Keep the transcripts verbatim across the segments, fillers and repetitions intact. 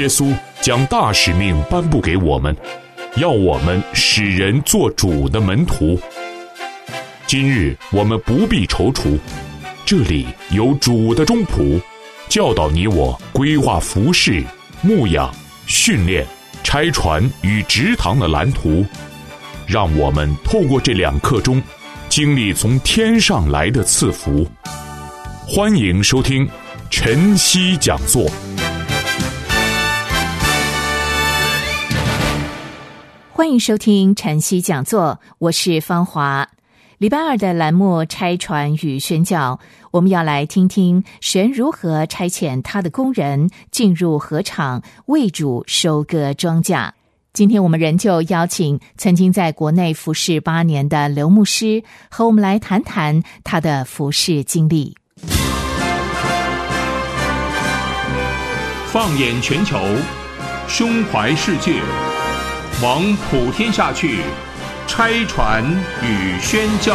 耶稣将大使命颁布给我们，要我们使人做主的门徒。今日我们不必踌躇，这里有主的中仆，教导你我规划服事、牧养、训练、拆船与植堂的蓝图，让我们透过这两刻钟，经历从天上来的赐福。欢迎收听晨曦讲座。 欢迎收听晨曦讲座，我是芳华。礼拜二的栏目拆船与宣教，我们要来听听神如何差遣他的工人进入禾场，为主收割庄稼。今天我们仍旧邀请曾经在国内服侍八年的刘牧师，和我们来谈谈他的服侍经历。 放眼全球，胸怀世界，往普天下去，拆船与宣教。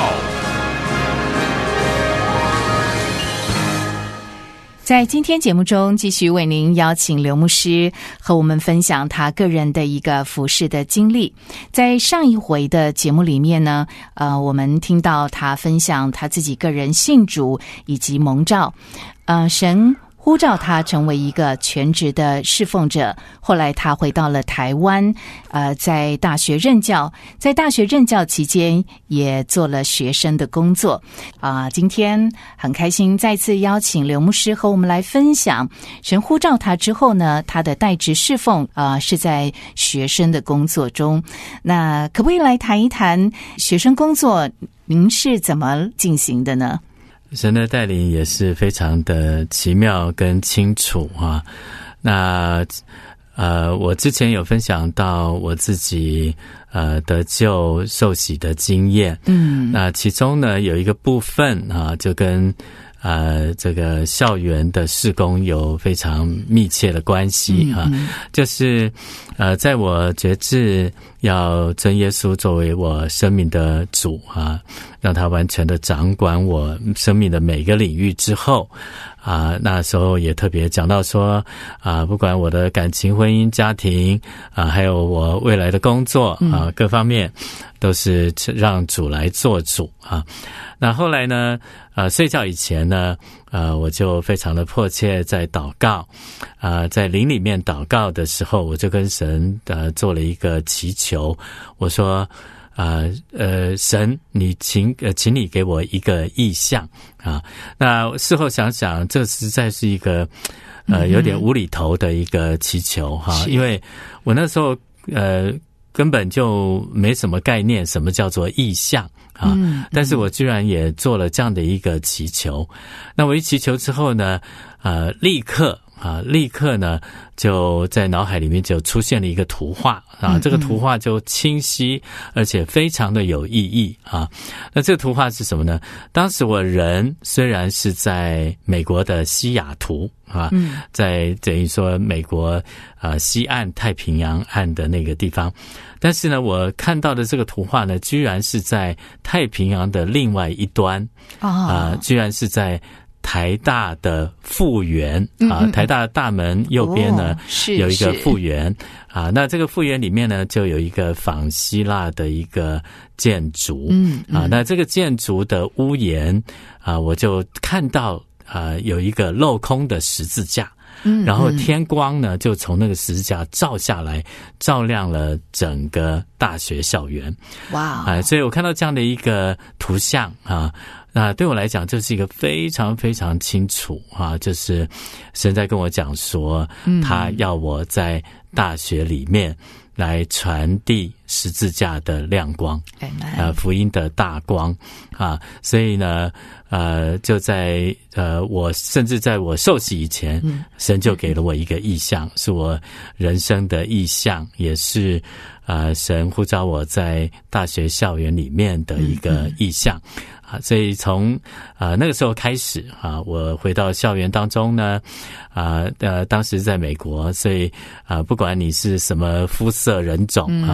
在今天节目中，继续为您邀请刘牧师和我们分享他个人的一个服事的经历。在上一回的节目里面呢，呃，我们听到他分享他自己个人信主以及蒙召，呃，神呼召他成为一个全职的侍奉者。后来他回到了台湾，呃，在大学任教，在大学任教期间也做了学生的工作。啊、呃，今天很开心再次邀请刘牧师和我们来分享神呼召他之后呢，他的代职侍奉啊、呃、是在学生的工作中。那可不可以来谈一谈学生工作您是怎么进行的呢？ 神的带领也是非常的奇妙跟清楚啊。那呃，我之前有分享到我自己呃得救受洗的经验，嗯，那其中呢有一个部分啊，就跟呃这个校园的事工有非常密切的关系啊，嗯嗯就是呃在我决志要尊耶稣作为我生命的主啊，让他完全的掌管我生命的每个领域之后啊，那时候也特别讲到说啊，不管我的感情、婚姻、家庭啊，还有我未来的工作啊，各方面都是让主来做主啊。那后来呢，呃，睡觉以前呢，呃，我就非常的迫切在祷告，啊，在灵里面祷告的时候，我就跟神呃做了一个祈求，我说。啊呃, 呃，神，你请呃，请你给我一个意象啊。那事后想想，这实在是一个呃有点无厘头的一个祈求哈、啊，因为我那时候呃根本就没什么概念，什么叫做意象啊、嗯嗯。但是我居然也做了这样的一个祈求。那我一祈求之后呢，呃，立刻。啊，立刻呢就在脑海里面就出现了一个图画啊，嗯嗯这个图画就清晰而且非常的有意义啊。那这个图画是什么呢？当时我人虽然是在美国的西雅图啊，嗯、在等于说美国啊西岸太平洋岸的那个地方，但是呢，我看到的这个图画呢，居然是在太平洋的另外一端、哦、啊，居然是在台大的复原啊、嗯，台大的大门右边呢、哦、是有一个复原啊，那这个复原里面呢就有一个仿希腊的一个建筑，嗯, 嗯啊，那这个建筑的屋檐啊，我就看到啊有一个镂空的十字架。嗯，然后天光呢就从那个十字架照下来，照亮了整个大学校园。哇！啊，所以我看到这样的一个图像啊，那对我来讲就是一个非常非常清楚啊，就是神在跟我讲说，他要我在大学里面来传递十字架的亮光，呃，福音的大光啊，所以呢，呃，就在呃，我甚至在我受洗以前，嗯、神就给了我一个意象，是我人生的意象，也是呃，神呼召我在大学校园里面的一个意象。嗯嗯啊，所以从啊、呃、那个时候开始啊，我回到校园当中呢，啊呃当时在美国，所以啊不管你是什么肤色人种啊，不管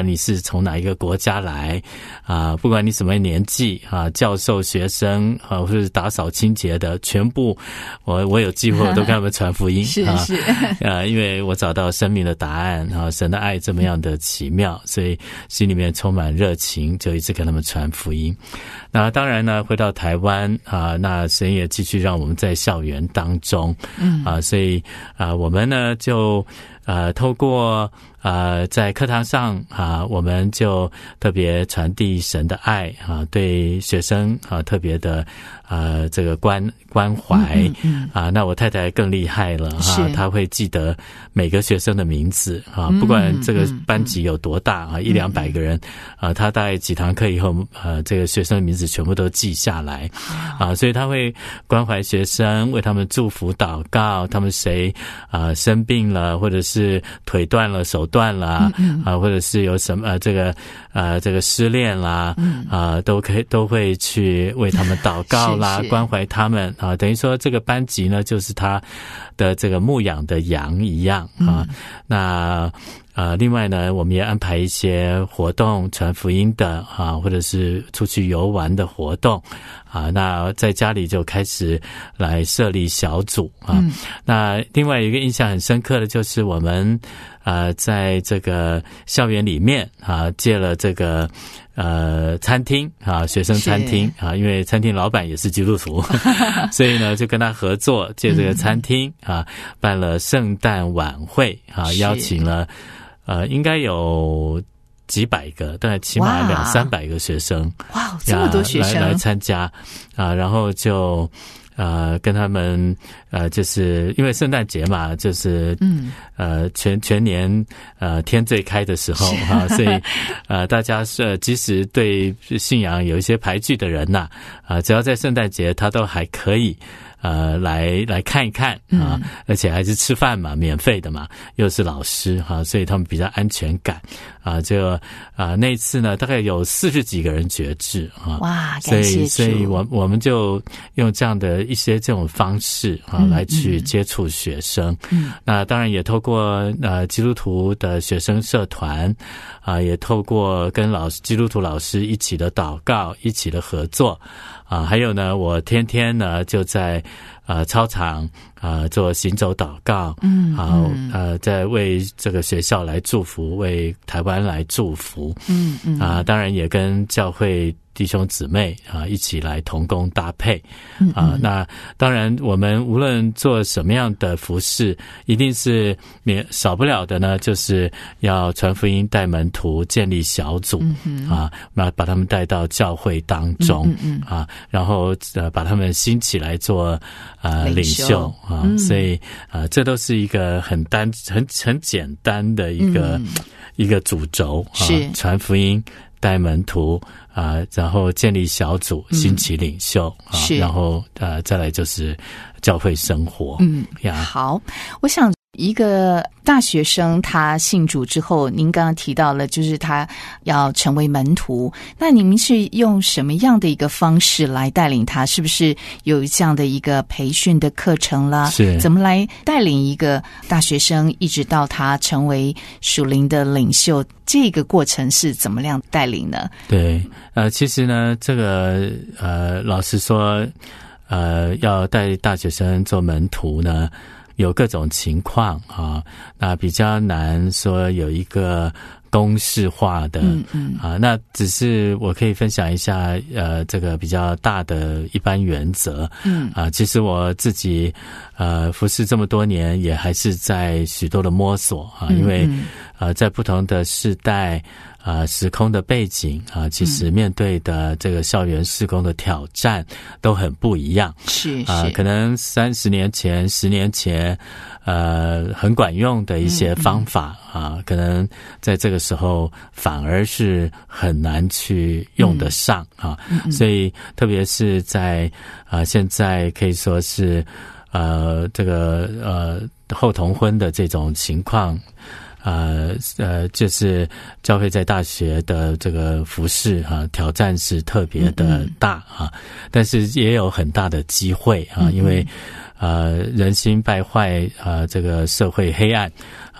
管你是从哪一个国家来啊，不管你什么年纪啊，教授、学生啊，或者是打扫清洁的，全部我我有机会我都跟他们传福音是啊是啊，因为我找到生命的答案啊，神的爱这么样的奇妙，所以心里面充满热情，就一直跟他们传福音。那当然呢，回到台湾啊，那神也继续让我们在校园当中，嗯啊，所以啊，我们呢就呃透过呃在课堂上啊，我们就特别传递神的爱啊，对学生啊特别的呃这个关关怀、嗯嗯、啊。那我太太更厉害了哈、啊，她会记得每个学生的名字啊，不管这个班级有多大啊，一两百个人啊，她大概几堂课以后，呃，这个学生的名字全部都记下来啊，所以她会关怀学生，为他们祝福祷告，他们谁啊生病了，或者是腿断了、手断了、嗯嗯、啊，或者是有什么、呃、这个呃这个失恋啦、嗯、啊，都可以都会去为他们祷告啦，是是关怀他们啊，等于说这个班级呢就是他的这个牧养的羊一样啊，嗯、那。呃，另外呢，我们也安排一些活动，传福音的啊，或者是出去游玩的活动啊。那在家里就开始来设立小组啊。嗯、那另外一个印象很深刻的就是我们呃，在这个校园里面啊，借了这个呃餐厅啊，学生餐厅啊，因为餐厅老板也是基督徒，所以呢就跟他合作，借这个餐厅啊，办了圣诞晚会啊，邀请了。呃，应该有几百个，大概起码两三百个学生， 哇，这么多学生来来参加啊，然后就呃跟他们呃，就是因为圣诞节嘛，就是嗯呃全全年呃天最开的时候啊，所以呃大家是即使对信仰有一些排拒的人呐啊，只要在圣诞节，他都还可以。呃，来来看一看啊，嗯、而且还是吃饭嘛，免费的嘛，又是老师哈、啊，所以他们比较安全感啊。这个啊，那一次呢，大概有四十几个人决志啊， 哇， 所以所以我我们就用这样的一些这种方式啊，嗯、来去接触学生。嗯，那当然也透过呃基督徒的学生社团啊，也透过跟老师基督徒老师一起的祷告，一起的合作。啊，还有呢，我天天呢就在呃操场啊、呃、做行走祷告，嗯，啊呃在为这个学校来祝福，为台湾来祝福，嗯嗯，啊当然也跟教会弟兄姊妹啊一起来同工搭配，啊那当然我们无论做什么样的服事，一定是免少不了的呢，就是要传福音、带门徒、建立小组，嗯、啊那把他们带到教会当中，嗯嗯嗯啊然后呃把他们兴起来做呃领袖啊，嗯、所以啊这都是一个很单很很简单的一个、嗯、一个主轴啊，传福音、带门徒。啊，然后建立小组，兴起领袖、嗯、啊，然后呃，再来就是教会生活。 嗯呀，好，我想一个大学生他信主之后，您刚刚提到了，就是他要成为门徒，那你们是用什么样的一个方式来带领他？是不是有这样的一个培训的课程啦？ 是， 怎么来带领一个大学生，一直到他成为属灵的领袖？这个过程是怎么样带领呢？ 对，呃，其实呢，这个呃，老实说，呃，要带大学生做门徒呢，有各种情况啊，那比较难说有一个公式化的，嗯嗯啊，那只是我可以分享一下，呃，这个比较大的一般原则，嗯啊，其实我自己呃服侍这么多年，也还是在许多的摸索啊，因为呃在不同的世代。啊，时空的背景啊，其实面对的这个校园事工的挑战都很不一样。 是啊，可能三十年前、十年前，呃，很管用的一些方法、嗯、啊，可能在这个时候反而是很难去用得上、嗯、啊。嗯、所以，特别是在啊，现在可以说是呃，这个呃后同婚的这种情况。呃呃，就是教会在大学的这个服事啊，挑战是特别的大啊，但是也有很大的机会啊，因为呃人心败坏啊，这个社会黑暗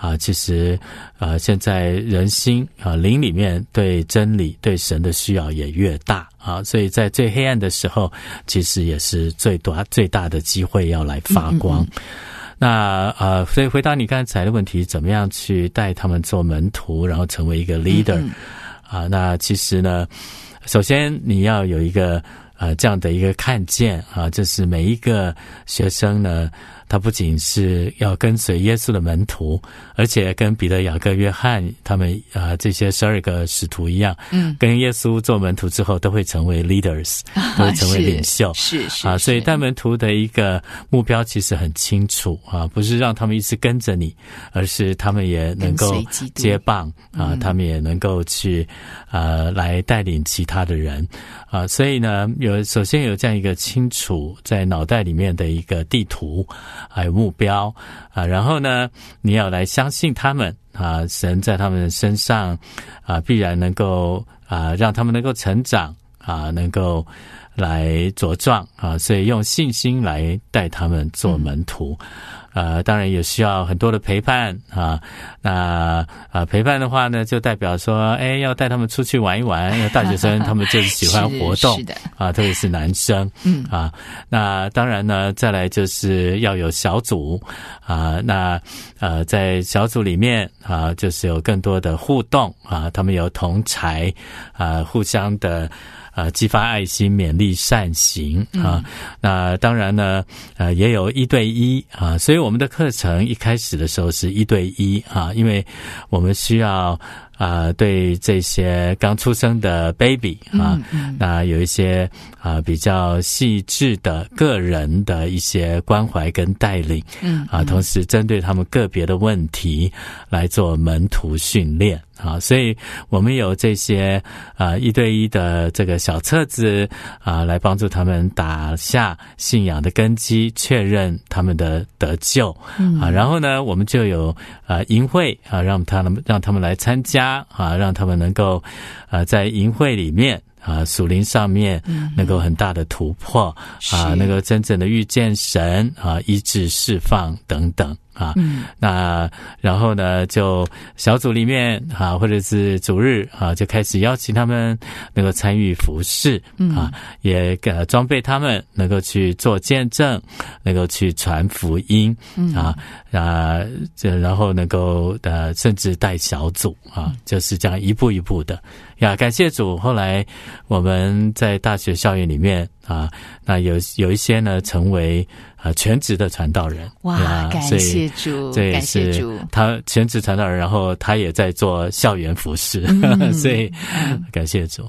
啊，其实啊，现在人心啊灵里面对真理对神的需要也越大啊，所以在最黑暗的时候，其实也是最大最大的机会要来发光。嗯嗯嗯那呃，所以回答你刚才的问题，怎么样去带他们做门徒，然后成为一个 leader 嗯嗯啊？那其实呢，首先你要有一个呃这样的一个看见啊，就是每一个学生呢，他不仅是要跟随耶稣的门徒，而且跟彼得、雅各、约翰他们啊、呃、这些十二个使徒一样，嗯，跟耶稣做门徒之后，都会成为 leaders， 都会成为领袖， 是 是, 是啊，所以带门徒的一个目标其实很清楚啊，不是让他们一直跟着你，而是他们也能够接棒啊、嗯，他们也能够去呃来带领其他的人啊，所以呢，有首先有这样一个清楚在脑袋里面的一个地图。还有目标啊，然后呢，你要来相信他们啊，神在他们身上啊，必然能够啊，让他们能够成长啊，能够来茁壮啊，所以用信心来带他们做门徒。嗯呃，当然也需要很多的陪伴啊。那啊，陪伴的话呢，就代表说，哎，要带他们出去玩一玩。因为大学生他们就是喜欢活动，是, 是的啊，特别是男生，嗯啊。那当然呢，再来就是要有小组啊。那呃，在小组里面啊，就是有更多的互动啊，他们有同侪啊，互相的。呃，激发爱心，勉励善行啊、嗯。那当然呢，呃，也有一对一啊。所以我们的课程一开始的时候是一对一啊，因为我们需要啊、呃，对这些刚出生的 baby 啊，嗯嗯、那有一些啊、呃、比较细致的个人的一些关怀跟带领，嗯啊，同时针对他们个别的问题来做门徒训练。啊，所以我们有这些啊一对一的这个小册子啊，来帮助他们打下信仰的根基，确认他们的得救。嗯啊，然后呢，我们就有啊营会啊，让他们让他们来参加啊，让他们能够啊在营会里面。啊，属灵上面能够很大的突破、嗯、啊，能够真正的遇见神啊，医治释放等等啊。嗯，那然后呢，就小组里面啊，或者是主日啊，就开始邀请他们能够参与服事、嗯、啊，也呃装备他们能够去做见证，能够去传福音、嗯、啊啊，这然后能够呃甚至带小组啊，就是这样一步一步的。呀，感谢主！后来我们在大学校园里面啊，那有有一些呢成为啊全职的传道人。 哇，感谢主！感谢主！ 他全职传道人，然后他也在做校园服事，嗯、所以感谢主。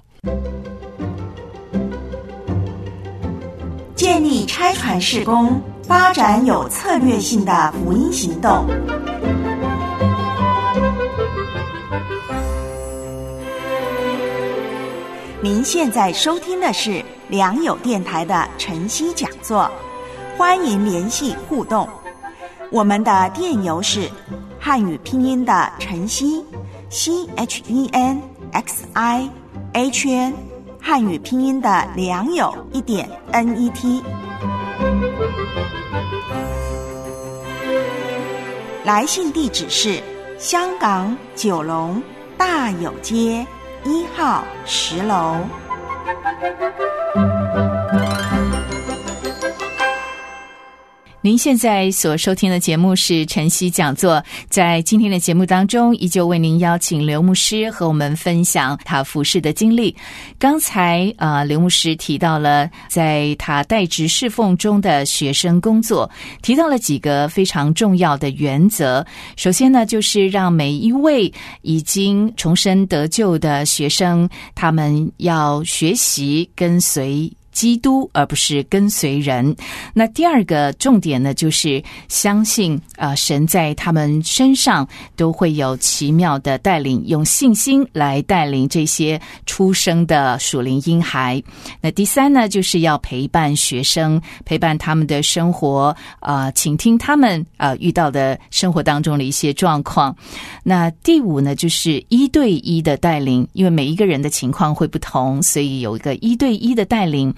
建立差传事工，发展有策略性的福音行动。您现在收听的是良友电台的晨曦讲座，欢迎联系互动。我们的电邮是汉语拼音的晨曦 C H E N X I H N， 汉语拼音的良友一点 N E T。来信地址是香港九龙大有街一号十楼。 您现在所收听的节目是晨曦讲座，在今天的节目当中，依旧为您邀请刘牧师和我们分享他服事的经历。刚才呃，刘牧师提到了在他代职侍奉中的学生工作，提到了几个非常重要的原则。首先呢，就是让每一位已经重生得救的学生，他们要学习跟随基督，而不是跟随人。那第二个重点呢，就是相信呃，神在他们身上都会有奇妙的带领，用信心来带领这些出生的属灵婴孩。那第三呢，就是要陪伴学生，陪伴他们的生活，呃，倾听他们呃遇到的生活当中的一些状况。那第五呢，就是一对一的带领，因为每一个人的情况会不同，所以有一个一对一的带领。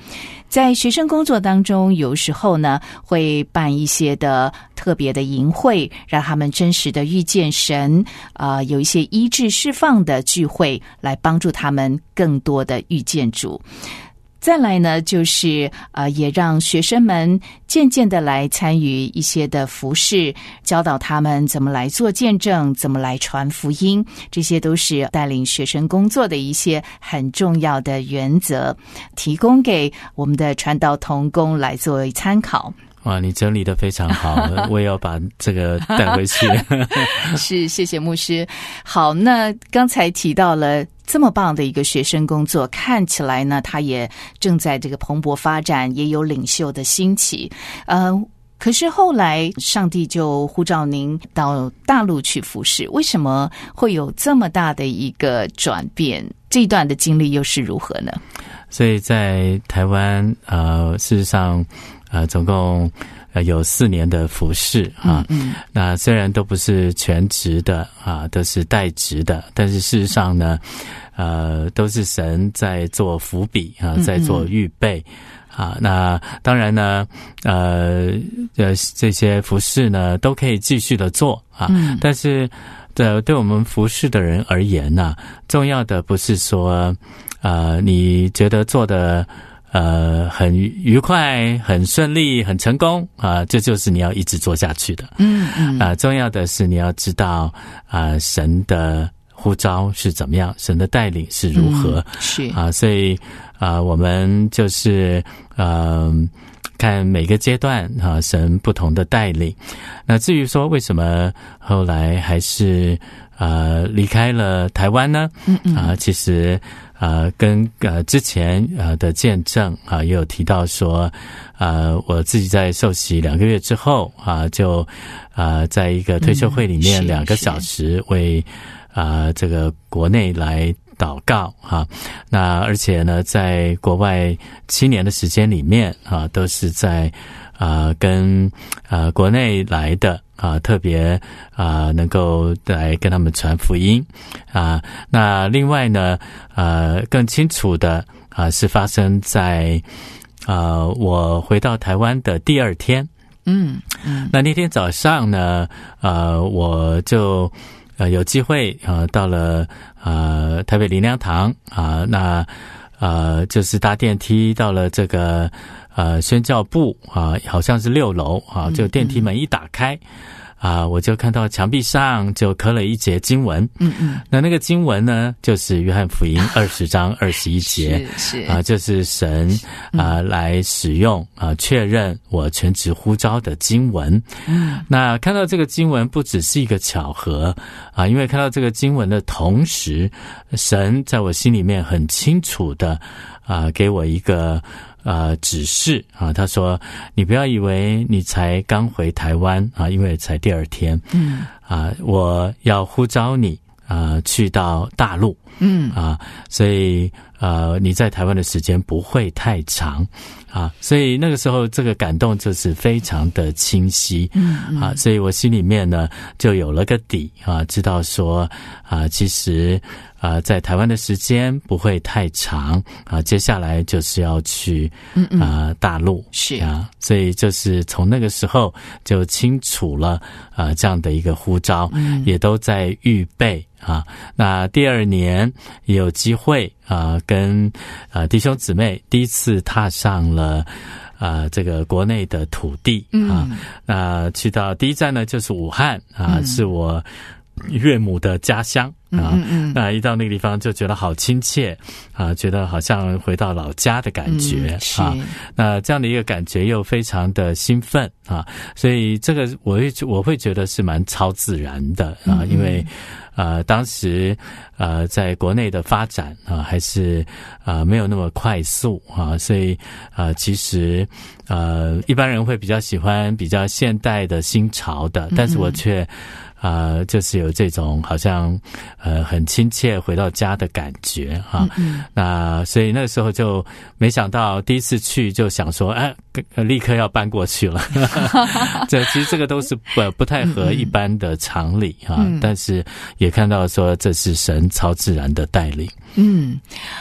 在学生工作当中，有时候呢会办一些的特别的营会，让他们真实的遇见神，呃，有一些医治释放的聚会，来帮助他们更多的遇见主。再来呢，就是呃，也让学生们渐渐的来参与一些的服事，教导他们怎么来做见证，怎么来传福音，这些都是带领学生工作的一些很重要的原则，提供给我们的传道同工来作为参考。 哇，你整理得非常好，我也要把这个带回去。 是，谢谢牧师。好，那刚才提到了这么棒的一个学生工作，看起来呢，他也正在这个蓬勃发展，也有领袖的兴起。呃，可是后来上帝就呼召您到大陆去服事，为什么会有这么大的一个转变？这一段的经历又是如何呢？ 所以在台湾，呃，事实上，呃，总共呃有四年的服事啊。嗯嗯，那虽然都不是全职的啊，都是代职的，但是事实上呢，呃，都是神在做伏笔啊，在做预备。嗯嗯啊，那当然呢，呃，呃，这些服事呢都可以继续的做啊，嗯、但是对对我们服事的人而言呢、啊，重要的不是说，呃，你觉得做的呃很愉快、很顺利、很成功啊，这就是你要一直做下去的。嗯嗯，啊，重要的是你要知道啊，神的呼召是怎么样，神的带领是如何，嗯、是啊，所以啊，我们就是呃，看每个阶段啊，神不同的带领。那至于说为什么后来还是呃离开了台湾呢？嗯嗯啊，其实呃跟呃之前呃的见证啊也有提到说，呃我自己在受洗两个月之后啊，就呃在一个退休会里面两个小时为啊、呃、这个国内来祷告哈、啊，那而且呢，在国外七年的时间里面啊，都是在啊跟啊国内来的啊，特别啊能够来跟他们传福音啊。那另外呢，呃，更清楚的啊是发生在啊我回到台湾的第二天，嗯嗯，那那天早上呢，呃，我就。呃，有机会啊、呃，到了呃台北灵粮堂啊、呃，那呃就是搭电梯到了这个呃宣教部啊、呃，好像是六楼啊，就电梯门一打开啊、呃，我就看到墙壁上就刻了一节经文，嗯嗯，那那个经文呢，就是约翰福音二十章二十一节，是是啊、呃，就是神啊、呃、来使用啊、呃、确认我全职呼召的经文。嗯，那看到这个经文不只是一个巧合啊，因为看到这个经文的同时，神在我心里面很清楚的啊给我一个。呃，指示啊，他说：“你不要以为你才刚回台湾啊，因为才第二天，嗯啊，我要呼召你啊，去到大陆，嗯啊，所以呃，你在台湾的时间不会太长啊，所以那个时候这个感动就是非常的清晰，嗯嗯啊，所以我心里面呢就有了个底啊，知道说啊，其实。”啊、呃，在台湾的时间不会太长啊，接下来就是要去啊、呃、大陆是啊，所以就是从那个时候就清楚了啊、呃、这样的一个呼召，嗯、也都在预备啊。那第二年也有机会啊、呃，跟啊、呃、弟兄姊妹第一次踏上了啊、呃、这个国内的土地啊，嗯、那去到第一站呢就是武汉啊，嗯、是我岳母的家乡。啊，嗯嗯那一到那个地方就觉得好亲切啊，觉得好像回到老家的感觉、嗯、啊。那这样的一个感觉又非常的兴奋啊，所以这个我会我会觉得是蛮超自然的啊，嗯、因为呃当时呃在国内的发展啊还是呃没有那么快速啊，所以呃其实呃一般人会比较喜欢比较现代的新潮的，但是我却。啊、呃，就是有这种好像呃很亲切回到家的感觉哈、啊。嗯嗯那所以那个时候就没想到第一次去就想说，哎、啊，立刻要搬过去了。这其实这个都是不不太合一般的常理哈、啊嗯，但是也看到说这是神超自然的带领。 嗯。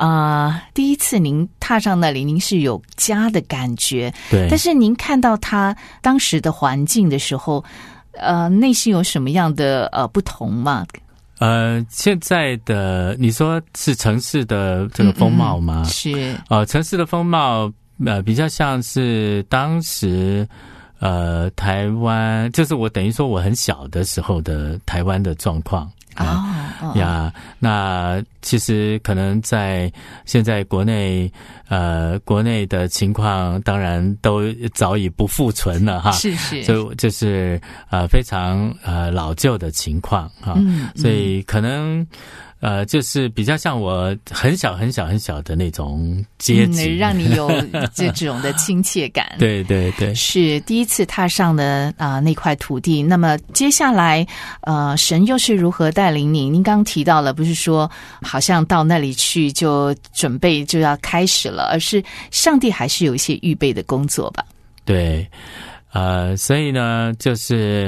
啊、呃，第一次您踏上那里，您是有家的感觉， 对。 但是您看到他当时的环境的时候，呃，内心有什么样的呃不同吗？ 呃，现在的你说是城市的这个风貌吗？ 嗯嗯是呃，城市的风貌呃比较像是当时呃台湾，就是我等于说我很小的时候的台湾的状况。 哦、 嗯、呀，那其实可能在现在国内，呃，国内的情况当然都早已不复存了哈， 是是， 就就是呃非常呃老旧的情况哈， 嗯， 所以可能。呃，就是比较像我很小很小很小的那种阶级， 嗯、让你有这种的亲切感。 对对对， 是第一次踏上的啊、呃、那块土地。那么接下来，呃，神又是如何带领你？您刚刚提到了，不是说好像到那里去就准备就要开始了，而是上帝还是有一些预备的工作吧？ 对，呃，所以呢，就是。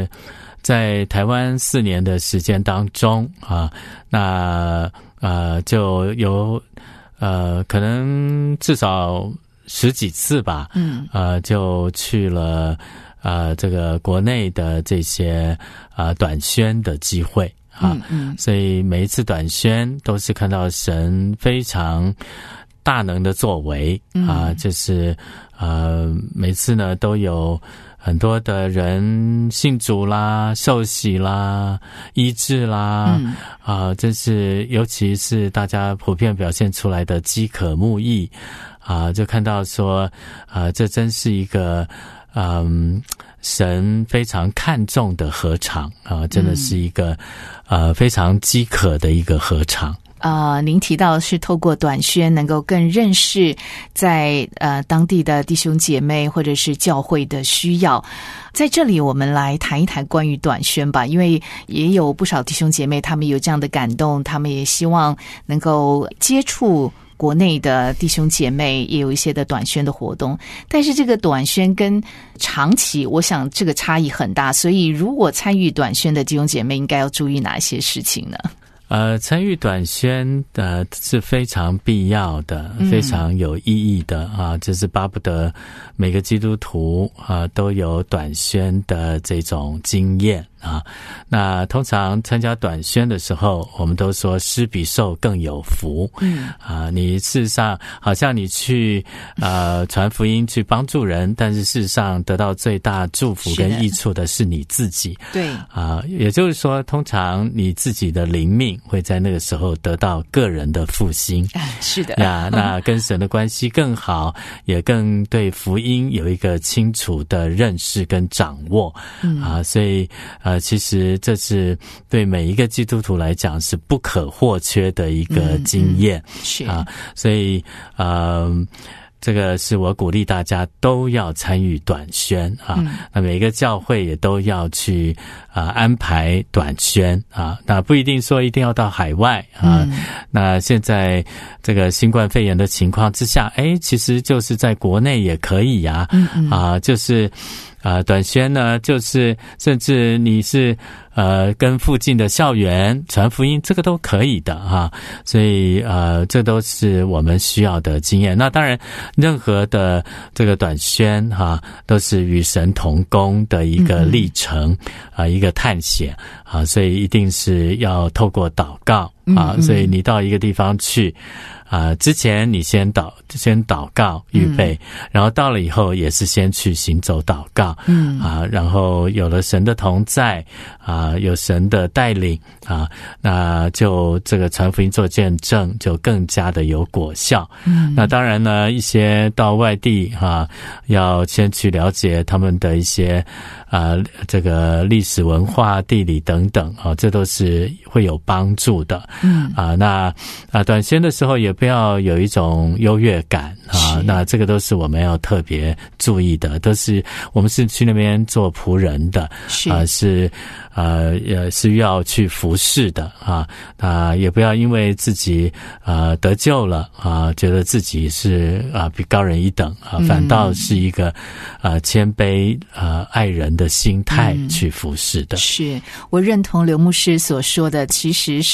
在台湾四年的时间当中啊，那呃就有呃可能至少十几次吧，嗯，呃就去了呃这个国内的这些呃短宣的机会啊，嗯嗯，所以每一次短宣都是看到神非常大能的作为啊，嗯、就是呃每次呢都有。很多的人信主啦、受洗啦、医治啦，嗯、啊，这是尤其是大家普遍表现出来的饥渴慕义啊，就看到说啊，这真是一个嗯神非常看重的合场啊，真的是一个、嗯、呃非常饥渴的一个合场。 呃，您提到是透过短宣能够更认识在呃当地的弟兄姐妹或者是教会的需要。在这里我们来谈一谈关于短宣吧，因为也有不少弟兄姐妹他们有这样的感动，他们也希望能够接触国内的弟兄姐妹，也有一些的短宣的活动，但是这个短宣跟长期我想这个差异很大，所以如果参与短宣的弟兄姐妹应该要注意哪些事情呢？ 呃，参与短宣呃是非常必要的，非常有意义的、嗯、啊，就是巴不得每个基督徒啊都有短宣的这种经验啊。那通常参加短宣的时候，我们都说施比受更有福。嗯啊，你事实上好像你去呃传福音去帮助人，但是事实上得到最大祝福跟益处的是你自己。对啊，也就是说，通常你自己的灵命会在那个时候得到个人的复兴。是的呀，那跟神的关系更好，也更对福音有一个清楚的认识跟掌握。嗯啊，所以呃，其实这是对每一个基督徒来讲是不可或缺的一个经验。嗯嗯、是啊，所以呃。这个是我鼓励大家都要参与短宣啊，嗯、那每个教会也都要去啊安排短宣啊，那不一定说一定要到海外啊。嗯、那现在这个新冠肺炎的情况之下，哎，其实就是在国内也可以呀、啊，嗯嗯啊，就是啊短宣呢，就是甚至你是。呃，跟附近的校园传福音，这个都可以的哈，所以呃，这都是我们需要的经验。那当然，任何的这个短宣哈，都是与神同工的一个历程啊、嗯呃，一个探险啊，所以一定是要透过祷告啊，嗯嗯所以你到一个地方去。啊、呃，之前你先祷先祷告预备、嗯，然后到了以后也是先去行走祷告，嗯啊，然后有了神的同在啊，有神的带领啊，那就这个传福音做见证就更加的有果效。嗯，那当然呢，一些到外地啊，要先去了解他们的一些啊这个历史文化、地理等等啊，这都是会有帮助的。嗯啊，那啊短宣的时候也不要有一种优越感啊，那这个都是我们要特别注意的，都是我们是去那边做仆人的，是啊，是呃也是要去服侍的啊，啊也不要因为自己呃得救了啊，觉得自己是啊比高人一等啊，反倒是一个呃谦卑呃爱人的心态去服侍的。 嗯、是我认同刘牧师所说的，其实施比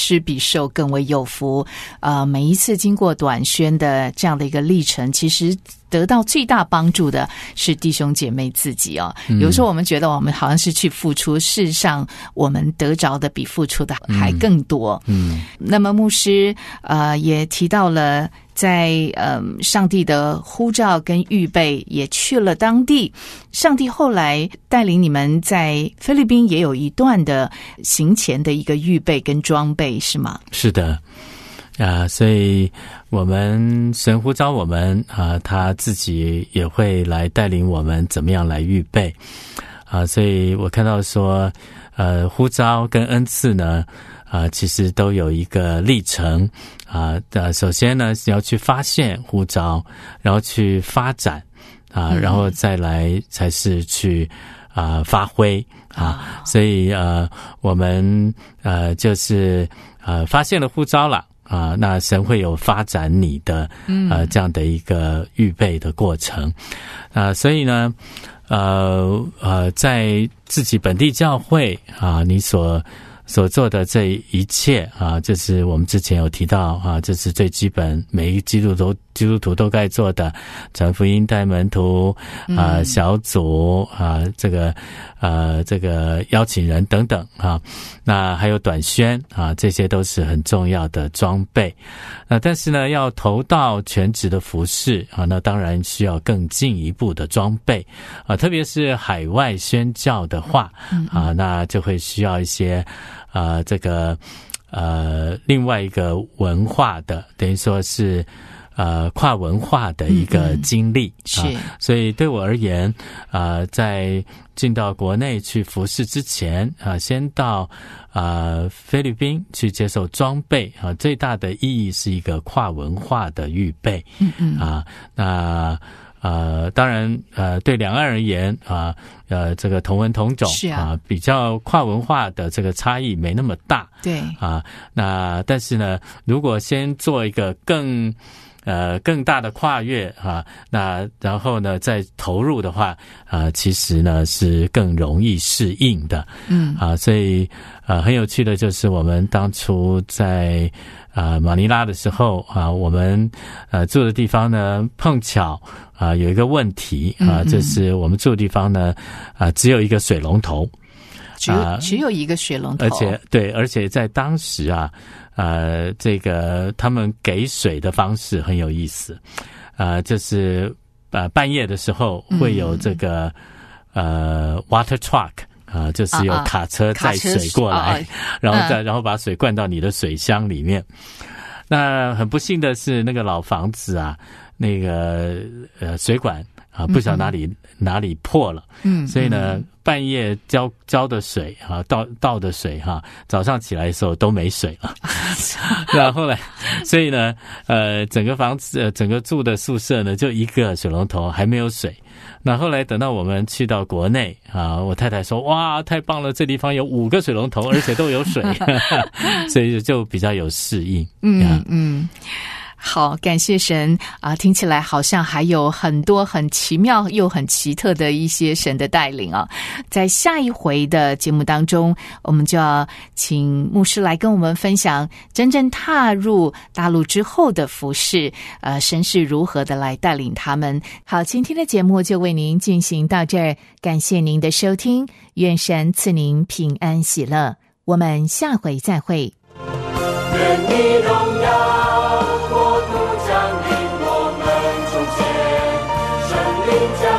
受更为有福。呃，每一次经过短宣的这样的一个历程，其实得到最大帮助的是弟兄姐妹自己哦。有时候我们觉得我们好像是去付出，事实上我们得着的比付出的还更多。嗯，那么牧师呃也提到了在呃上帝的呼召跟预备，也去了当地。上帝后来带领你们在菲律宾也有一段的行前的一个预备跟装备，是吗？ 是的。啊，所以我们神呼召我们啊，他自己也会来带领我们怎么样来预备啊。所以我看到说，呃，呼召跟恩赐呢，啊，其实都有一个历程啊。呃，首先呢，你要去发现呼召，然后去发展啊，然后再来才是去啊发挥啊。所以呃，我们呃就是呃发现了呼召了。啊，那神会有发展你的呃这样的一个预备的过程啊，所以呢，呃呃，在自己本地教会啊，你所所做的这一切啊，就是我们之前有提到啊，这是最基本，每一个基督徒基督徒都该做的，传福音、带门徒啊、呃、小组啊，这个呃这个邀请人等等啊，那还有短宣啊，这些都是很重要的装备。那但是呢，要投到全职的服事啊，那当然需要更进一步的装备啊，特别是海外宣教的话啊，那就会需要一些啊这个呃另外一个文化的，等于说是。呃，跨文化的一个经历、嗯嗯、啊，所以对我而言，啊、呃，在进到国内去服事之前啊，先到啊、呃、菲律宾去接受装备啊，最大的意义是一个跨文化的预备，嗯嗯啊，那呃，当然呃，对两岸而言啊，呃，这个同文同种是 啊, 啊，比较跨文化的这个差异没那么大， 对啊，那但是呢，如果先做一个更呃，更大的跨越啊，那然后呢，再投入的话啊，其实呢是更容易适应的，嗯啊，所以呃很有趣的就是我们当初在啊马尼拉的时候啊，我们呃住的地方呢碰巧啊有一个问题啊，就是我们住的地方呢啊只有一个水龙头。 只有只有一个水龙头， 而且对，而且在当时啊，呃，这个他们给水的方式很有意思，呃，就是呃半夜的时候会有这个、嗯、呃 water truck 啊、呃，就是有卡车载水过来，啊啊然后再、嗯、然后把水灌到你的水箱里面。那很不幸的是，那个老房子啊，那个呃水管啊，不晓得哪里、嗯、哪里破了，嗯，所以呢。嗯半夜浇浇的水哈，倒倒的水哈，早上起来的时候都没水了。然后后来，所以呢，呃，整个房子、呃、整个住的宿舍呢，就一个水龙头还没有水。那后来等到我们去到国内啊，我太太说：“哇，太棒了，这地方有五个水龙头，而且都有水。”所以就比较有适应。 嗯嗯。好，感谢神啊！听起来好像还有很多很奇妙又很奇特的一些神的带领啊。在下一回的节目当中，我们就要请牧师来跟我们分享真正踏入大陆之后的服事，呃，神是如何的来带领他们。好，今天的节目就为您进行到这儿，感谢您的收听，愿神赐您平安喜乐，我们下回再会。 愿你荣耀国度降临我们中间，圣灵降